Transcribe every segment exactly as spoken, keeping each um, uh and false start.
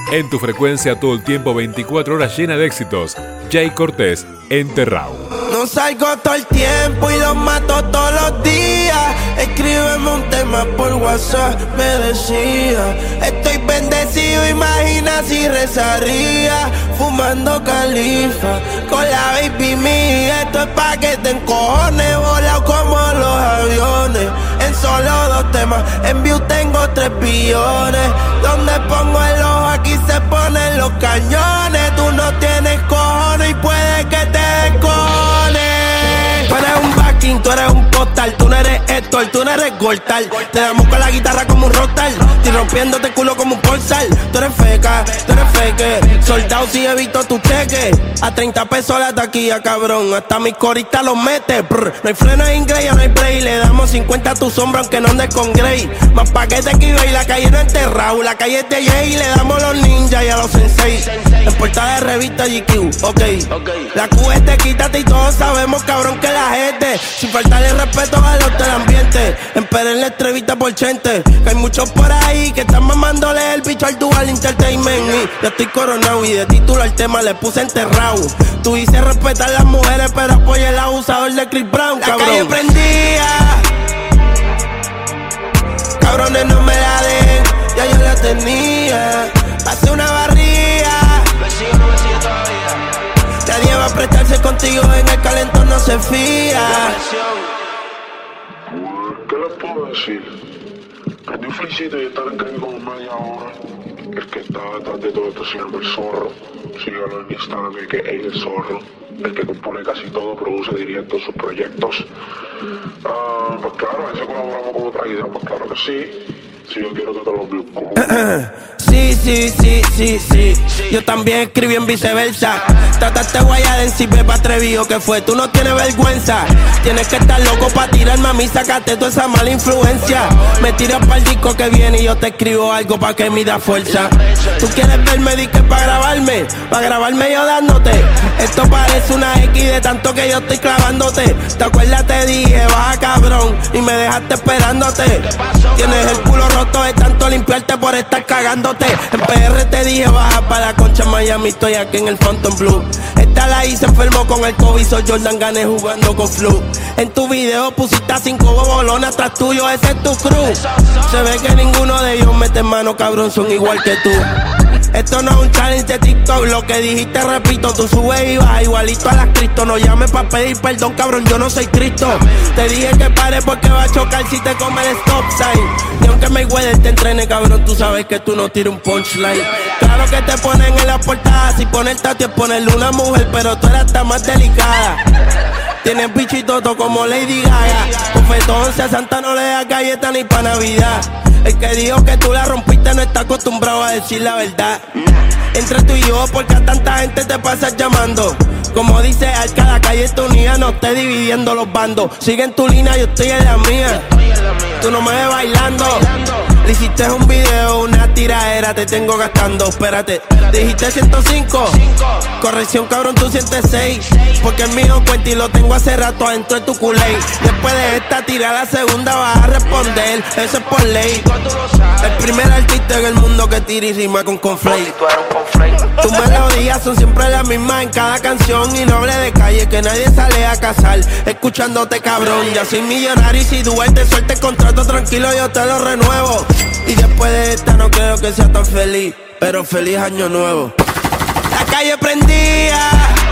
En tu frecuencia todo el tiempo, veinticuatro horas llena de éxitos. Jay Cortés, Enterrado. No salgo todo el tiempo y los mato todos los días. Escríbeme un tema por WhatsApp, me decía. Estoy bendecido, imagina si rezaría. Fumando califa con la baby mía. Esto es pa' que te encojones, volado como los aviones. En solo dos temas, en view tengo tres billones. Donde pongo el ojo, aquí se ponen los cañones. Tú no tienes cojones y puede que te descojones. Tú eres un backing, tú eres un postal. Tú no eres Héctor, tú no eres Gortal. Te damos con la guitarra como un rockstar. Estoy rompiéndote el culo como un portal. Tú eres feca, tú eres fake. Soldado si he visto tu cheque. A treinta pesos la taquilla, cabrón. Hasta mis coristas los mete. Brr. No hay freno en inglés, ya no hay break. Le damos cincuenta a tu sombra aunque no andes con Grey. Más paquete que iba y la calle no enterrado. La calle es de Jay y le damos los ninjas y a los sensei. En portada de revista G Q, ok, okay. La Q es te quítate y todos sabemos, cabrón, que la gente sin faltarle respeto a los del ambiente. Emperen la entrevista por Chente. Que hay muchos por ahí que están mamándole el bicho al Dual Entertainment. Y yo estoy coronado y de título al tema le puse Enterrado. Tú dices respetar a las mujeres pero apoya el abusador de Chris Brown, cabrón. La calle prendía. Cabrones no me la den, ya yo la tenía. Hace una barría. Me sigue o no me sigue todavía. Nadie va a prestarse contigo, en el calentón no se fía. ¿Qué les puedo decir? Es un felicito y estar en calle como media hora. El que está detrás de todo esto se llama el Zorro. Síganlo en Instagram, el que es el Zorro. El que compone casi todo, produce, directo sus proyectos. Uh, pues claro, a veces colaboramos con otra idea, pues claro que sí. Si yo quiero que te lo envío. Sí, sí, sí, sí, sí. Yo también escribí en viceversa. Trataste guayada en si beba atrevido que fue. Tú no tienes vergüenza. Tienes que estar loco pa' tirar, mami. Sácate toda esa mala influencia. Me tiras pa'l disco que viene y yo te escribo algo pa' que me da fuerza. Tú quieres verme, di que pa' grabarme. Pa' grabarme yo dándote. Esto parece una X de tanto que yo estoy clavándote. ¿Te acuerdas? Te dije, baja cabrón. Y me dejaste esperándote. Tienes el culo roto de tanto limpiarte por estar cagándote. En P R te dije baja para la concha en Miami, estoy aquí en el Phantom Blue. Esta la hice enfermo con el COVID, soy Jordan gané jugando con flu. En tu video pusiste a cinco bobolonas atrás tuyo, ese es tu crew. Se ve que ninguno de ellos mete mano, cabrón, son igual que tú. Esto no es un challenge de TikTok, lo que dijiste repito. Tú subes y bajas igualito a las Cristo. No llames pa' pedir perdón, cabrón, yo no soy Cristo. Te dije que pare porque va a chocar si te come el stop sign. Y aunque Mayweather te entrene, cabrón, tú sabes que tú no tiras un punchline. Claro que te ponen en la portada, si poner tati es ponerle una mujer, pero tú eras hasta más delicada. Tienes bichitoto como Lady Gaga. Bofetón, si a Santa no le da galleta ni pa' Navidad. El que dijo que tú la rompiste no está acostumbrado a decir la verdad. Entre tú y yo, porque a tanta gente te pasas llamando. Como dice Arca, la calle está unida, no esté dividiendo los bandos. Sigue en tu línea, yo estoy en la mía. Tú no me ves bailando. Le hiciste un video, una tiradera, te tengo gastando. Espérate, dijiste ciento cinco. Corrección, cabrón, tú ciento seis. Porque el mío cuenta y lo tengo hace rato adentro de tu culé. Después de esta tira, la segunda vas a responder. Eso es por ley. El primer artista en el mundo que tira y rima con conflate. Tus melodías son siempre las mismas en cada canción. Y no hable de calle, que nadie sale a cazar escuchándote, cabrón. Ya soy millonario y si Duarte suelta el contrato tranquilo yo te lo renuevo. Y después de esta no creo que sea tan feliz, pero feliz año nuevo. La calle prendía.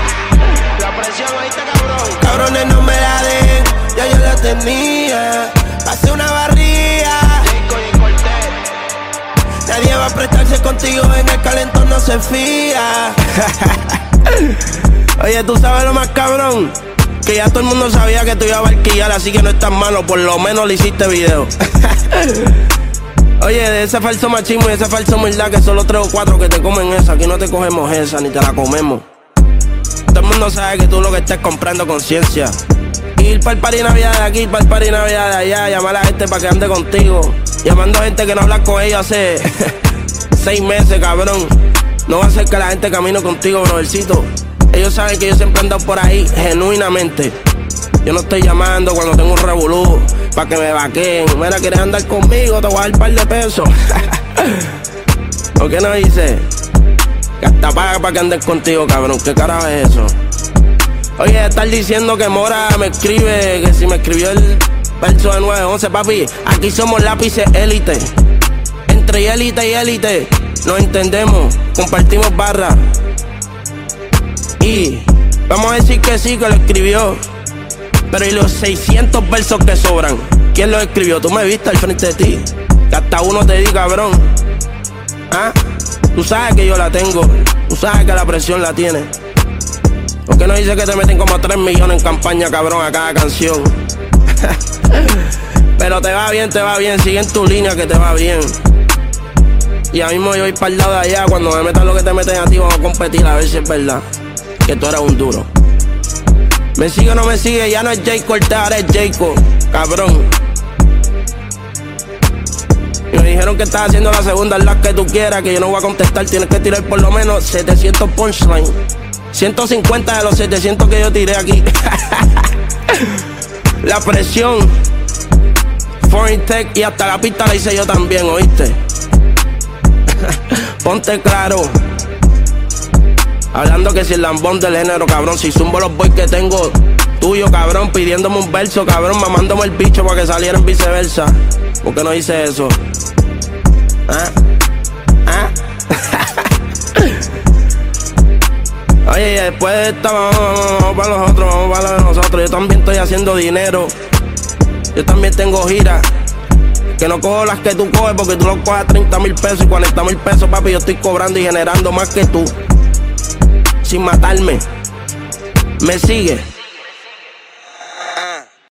La presión ahí está, cabrón. Cabrones no me la den, ya yo la tenía. Hace una barría. Nadie va a prestarse contigo, en el calentón no se fía. Oye, ¿tú sabes lo más cabrón? Que ya todo el mundo sabía que tú ibas a barquillar, así que no es tan malo, por lo menos le hiciste video. Oye, de ese falso machismo y esa falsa humildad, que solo tres o cuatro que te comen esa. Aquí no te cogemos esa, ni te la comemos. Todo el mundo sabe que tú lo que estás comprando conciencia. Ir pa'l party navidad de aquí, pa'l party navidad de allá. Llamar a la gente para que ande contigo. Llamando a gente que no hablas con ella hace seis meses, cabrón. No va a ser que la gente camine contigo, brodercito. Ellos saben que yo siempre he andado por ahí, genuinamente. Yo no estoy llamando cuando tengo un revolú pa' que me vaqueen. Mira, ¿quieres andar conmigo? Te voy a dar un par de pesos. ¿Por qué no dice? Que hasta paga para que andes contigo, cabrón. ¿Qué carajo es eso? Oye, estar diciendo que Mora me escribe, que si me escribió el verso de nueve once, papi. Aquí somos lápices élite. Entre élite y élite nos entendemos, compartimos barras. Y vamos a decir que sí, que lo escribió. Pero ¿y los seiscientos versos que sobran? ¿Quién los escribió? Tú me viste al frente de ti. Que hasta uno te di, cabrón. ¿Ah? Tú sabes que yo la tengo. Tú sabes que la presión la tiene. ¿Por qué no dice que te meten como tres millones en campaña, cabrón, a cada canción? Pero te va bien, te va bien. Sigue en tu línea que te va bien. Y ahora mismo yo voy para el lado de allá. Cuando me metan lo que te meten a ti, vamos a competir a ver si es verdad que tú eres un duro. ¿Me sigue o no me sigue? Ya no es Jay Cortez, ahora es Jayco, cabrón. Y me dijeron que estás haciendo la segunda la que tú quieras, que yo no voy a contestar. Tienes que tirar por lo menos setecientos punchlines. ciento cincuenta de los setecientos que yo tiré aquí. La presión, Foreign Tech y hasta la pista la hice yo también, ¿oíste? Ponte claro. Hablando que si el lambón del género, cabrón. Si zumbo los boys que tengo tuyo, cabrón, pidiéndome un verso, cabrón, mamándome el bicho para que salieran viceversa. ¿Por qué no hice eso? ¿Ah? ¿Ah? Oye, y después de esta vamos, vamos, vamos para los otros, vamos para los de nosotros. Yo también estoy haciendo dinero. Yo también tengo giras. Que no cojo las que tú coges porque tú no coges a treinta mil pesos y cuarenta mil pesos, papi. Yo estoy cobrando y generando más que tú. Sin matarme. ¿Me sigue?